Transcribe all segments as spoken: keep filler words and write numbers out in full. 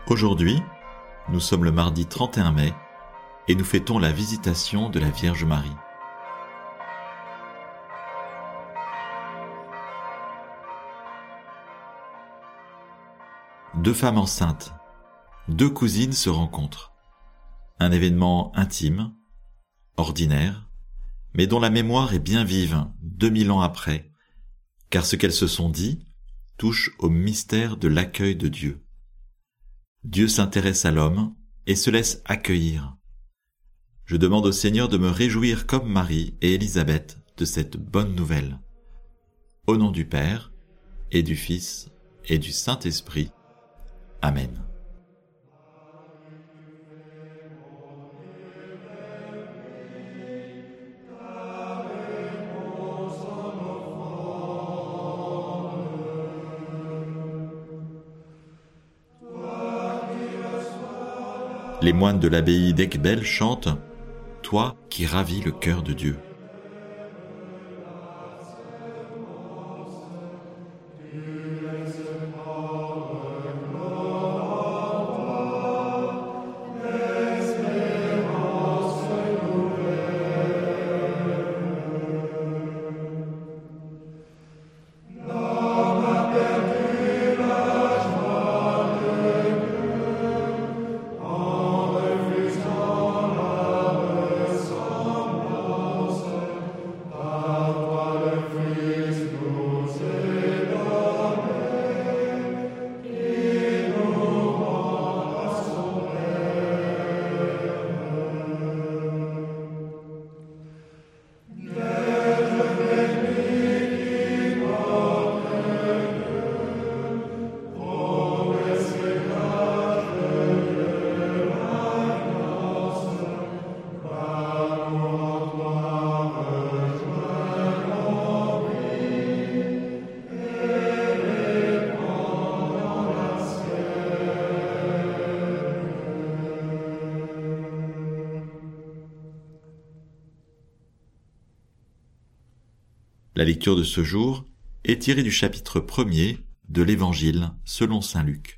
Aujourd'hui, nous sommes le mardi trente et un mai et nous fêtons la visitation de la Vierge Marie. Deux femmes enceintes, deux cousines se rencontrent. Un événement intime, ordinaire, mais dont la mémoire est bien vive deux mille ans après, car ce qu'elles se sont dit touche au mystère de l'accueil de Dieu. Dieu s'intéresse à l'homme et se laisse accueillir. Je demande au Seigneur de me réjouir comme Marie et Élisabeth de cette bonne nouvelle. Au nom du Père, et du Fils, et du Saint-Esprit. Amen. Les moines de l'abbaye d'Ecbel chantent « Toi qui ravis le cœur de Dieu ». La lecture de ce jour est tirée du chapitre premier de l'Évangile selon saint Luc.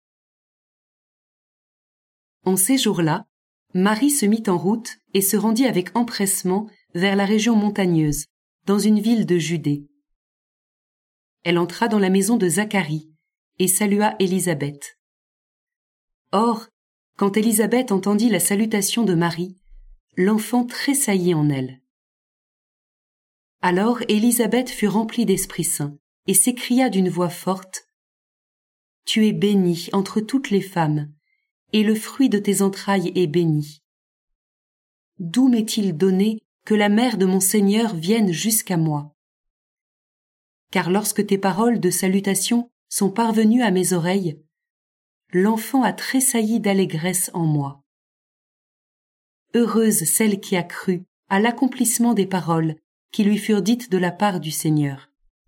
En ces jours-là, Marie se mit en route et se rendit avec empressement vers la région montagneuse, dans une ville de Judée. Elle entra dans la maison de Zacharie et salua Élisabeth. Or, quand Élisabeth entendit la salutation de Marie, l'enfant tressaillit en elle. Alors Élisabeth fut remplie d'Esprit Saint et s'écria d'une voix forte « Tu es bénie entre toutes les femmes, et le fruit de tes entrailles est béni. D'où m'est-il donné que la mère de mon Seigneur vienne jusqu'à moi? Car lorsque tes paroles de salutation sont parvenues à mes oreilles, l'enfant a tressailli d'allégresse en moi. Heureuse celle qui a cru à l'accomplissement des paroles qui lui furent dites de la part du Seigneur. »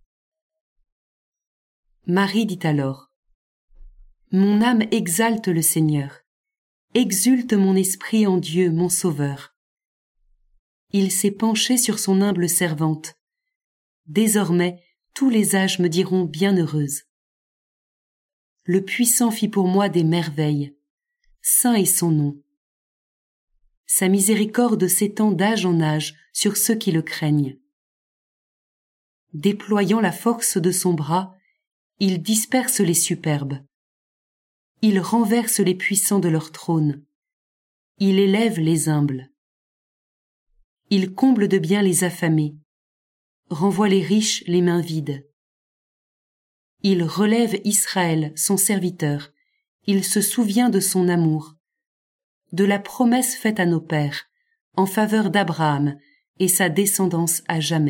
Marie dit alors « Mon âme exalte le Seigneur, exulte mon esprit en Dieu, mon Sauveur. Il s'est penché sur son humble servante. Désormais, tous les âges me diront bienheureuse. Le Puissant fit pour moi des merveilles. Saint est son nom. Sa miséricorde s'étend d'âge en âge sur ceux qui le craignent. Déployant la force de son bras, il disperse les superbes. Il renverse les puissants de leur trône. Il élève les humbles. Il comble de bien les affamés, renvoie les riches les mains vides. Il relève Israël, son serviteur. Il se souvient de son amour, de la promesse faite à nos pères, en faveur d'Abraham et sa descendance à jamais. »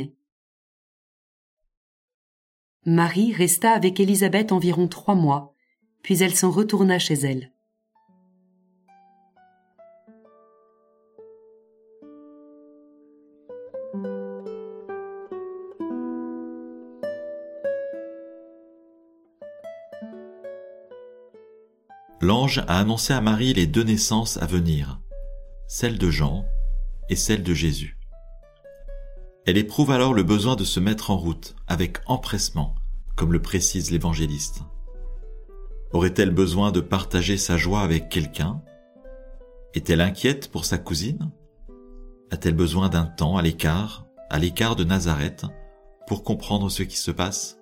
Marie resta avec Élisabeth environ trois mois, puis elle s'en retourna chez elle. L'ange a annoncé à Marie les deux naissances à venir, celle de Jean et celle de Jésus. Elle éprouve alors le besoin de se mettre en route avec empressement, comme le précise l'évangéliste. Aurait-elle besoin de partager sa joie avec quelqu'un? Est-elle inquiète pour sa cousine? A-t-elle besoin d'un temps à l'écart, à l'écart de Nazareth, pour comprendre ce qui se passe?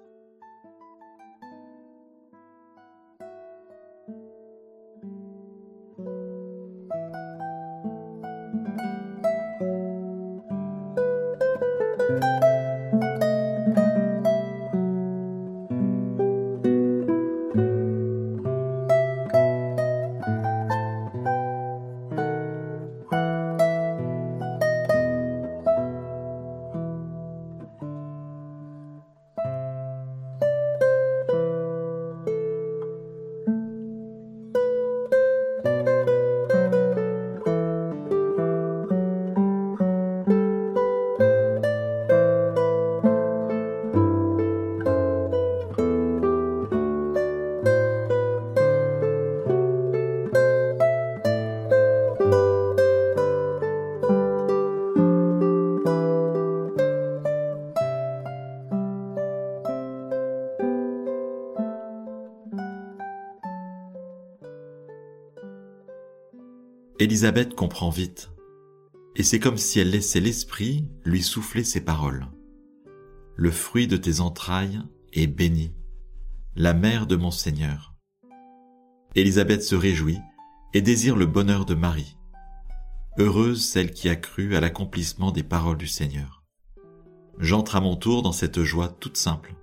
Élisabeth comprend vite, et c'est comme si elle laissait l'Esprit lui souffler ces paroles. Le fruit de tes entrailles est béni, la mère de mon Seigneur. Élisabeth se réjouit et désire le bonheur de Marie. Heureuse celle qui a cru à l'accomplissement des paroles du Seigneur. J'entre à mon tour dans cette joie toute simple.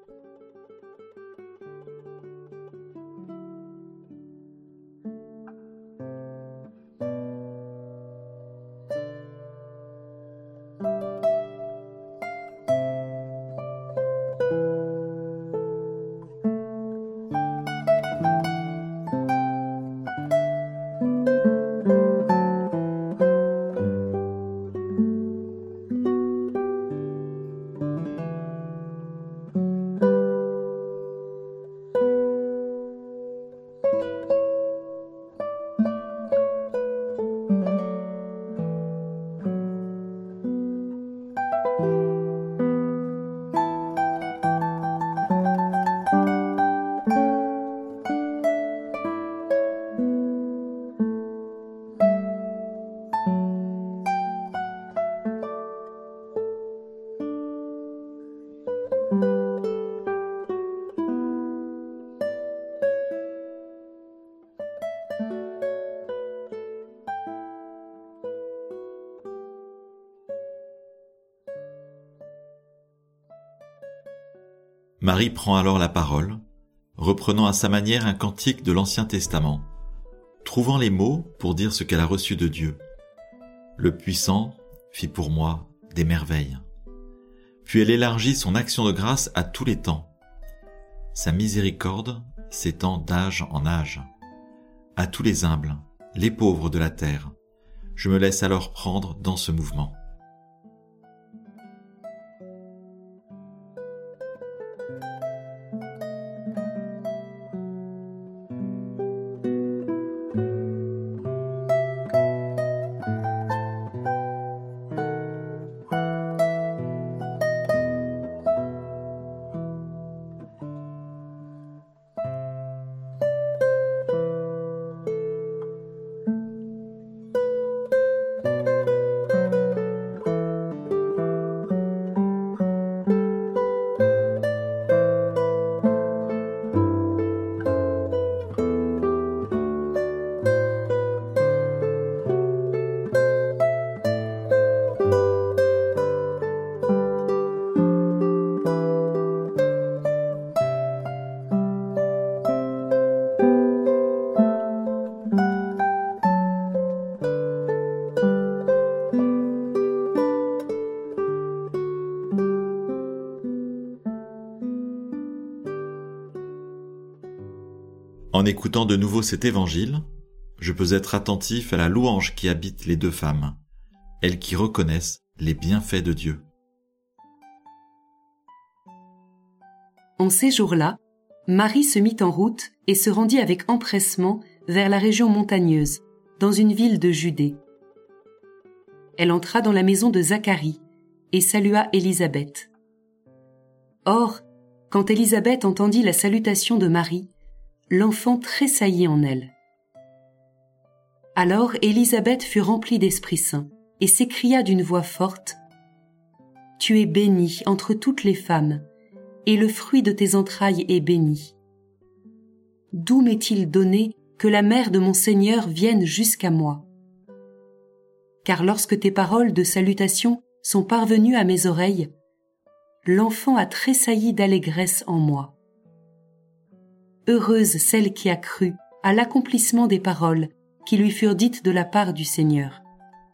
Marie prend alors la parole, reprenant à sa manière un cantique de l'Ancien Testament, trouvant les mots pour dire ce qu'elle a reçu de Dieu. Le Puissant fit pour moi des merveilles. Puis elle élargit son action de grâce à tous les temps. Sa miséricorde s'étend d'âge en âge. À tous les humbles, les pauvres de la terre, je me laisse alors prendre dans ce mouvement. En écoutant de nouveau cet évangile, je peux être attentif à la louange qui habite les deux femmes, elles qui reconnaissent les bienfaits de Dieu. En ces jours-là, Marie se mit en route et se rendit avec empressement vers la région montagneuse, dans une ville de Judée. Elle entra dans la maison de Zacharie et salua Élisabeth. Or, quand Élisabeth entendit la salutation de Marie, l'enfant tressaillit en elle. Alors Élisabeth fut remplie d'Esprit Saint et s'écria d'une voix forte : « Tu es bénie entre toutes les femmes, et le fruit de tes entrailles est béni. D'où m'est-il donné que la mère de mon Seigneur vienne jusqu'à moi ? Car lorsque tes paroles de salutation sont parvenues à mes oreilles, l'enfant a tressailli d'allégresse en moi. Heureuse celle qui a cru à l'accomplissement des paroles qui lui furent dites de la part du Seigneur. »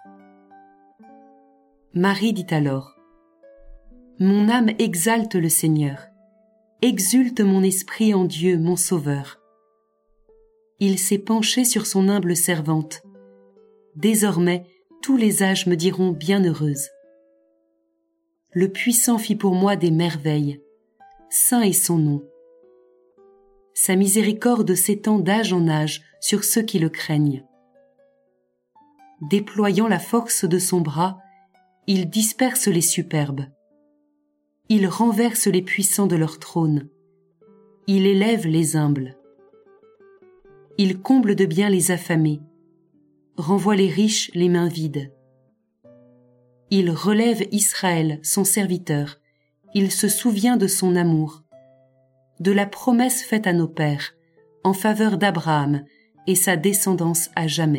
Marie dit alors : « Mon âme exalte le Seigneur, exulte mon esprit en Dieu, mon Sauveur. Il s'est penché sur son humble servante. Désormais, tous les âges me diront bienheureuse. Le Puissant fit pour moi des merveilles. Saint est son nom. Sa miséricorde s'étend d'âge en âge sur ceux qui le craignent. Déployant la force de son bras, il disperse les superbes. Il renverse les puissants de leur trône. Il élève les humbles. Il comble de bien les affamés, renvoie les riches les mains vides. Il relève Israël, son serviteur. Il se souvient de son amour, de la promesse faite à nos pères, en faveur d'Abraham et sa descendance à jamais. »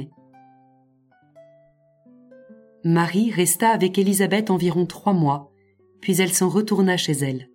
Marie resta avec Élisabeth environ trois mois, puis elle s'en retourna chez elle.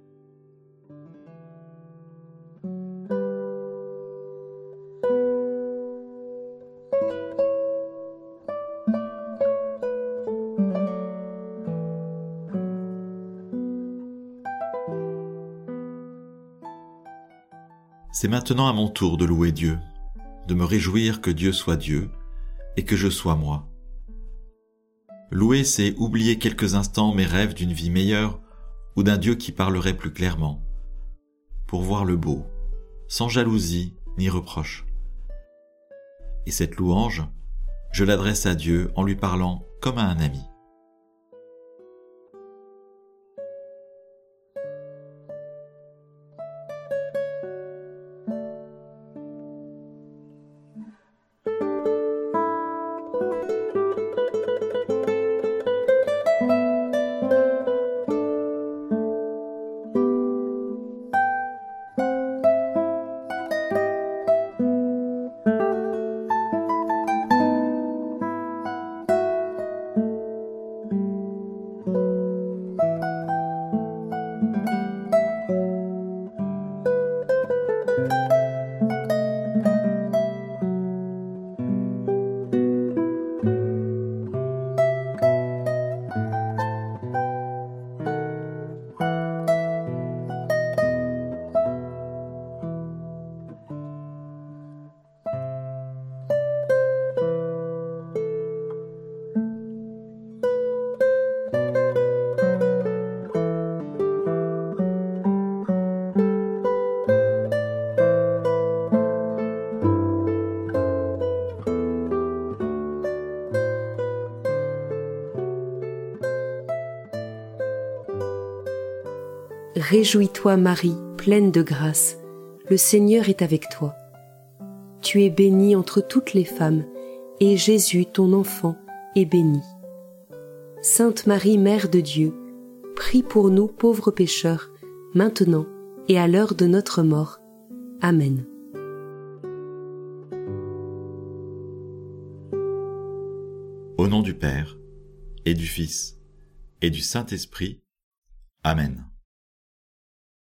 C'est maintenant à mon tour de louer Dieu, de me réjouir que Dieu soit Dieu et que je sois moi. Louer, c'est oublier quelques instants mes rêves d'une vie meilleure ou d'un Dieu qui parlerait plus clairement, pour voir le beau, sans jalousie ni reproche. Et cette louange, je l'adresse à Dieu en lui parlant comme à un ami. Réjouis-toi Marie, pleine de grâce, le Seigneur est avec toi. Tu es bénie entre toutes les femmes, et Jésus, ton enfant, est béni. Sainte Marie, Mère de Dieu, prie pour nous pauvres pécheurs, maintenant et à l'heure de notre mort. Amen. Au nom du Père, et du Fils, et du Saint-Esprit. Amen.